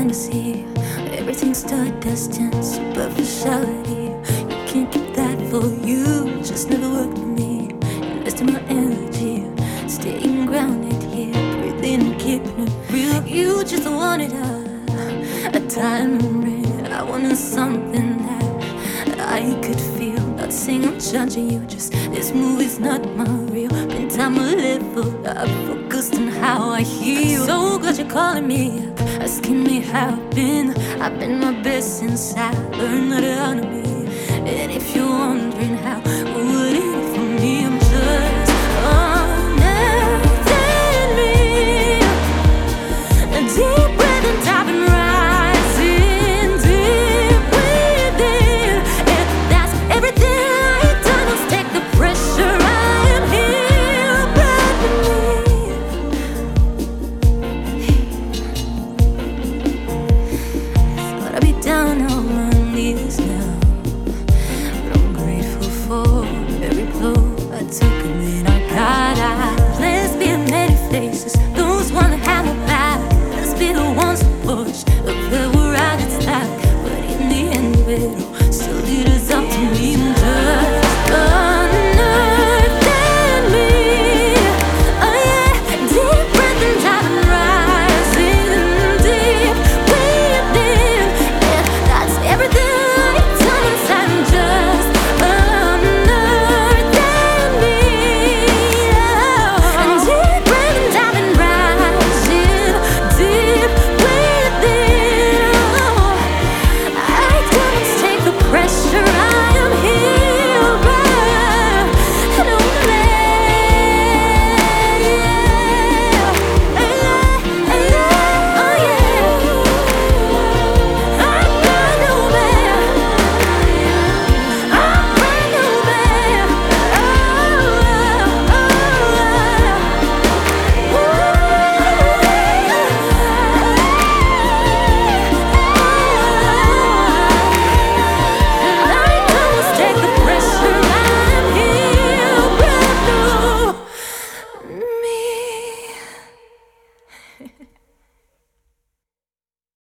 fantasy. Everything's stardust and superficiality. You can't keep that for you, it just never worked for me. Investing my energy, staying grounded here, breathing and keeping it real. You just wanted a diamond ring. I wanted something that I could feel. Not saying I'm judging you, just this movie's not my real. Been time a level up, focused on how I heal. So glad you're calling me up, asking me how I've been my best since I learned how to honor me. And if you're wondering how, what would it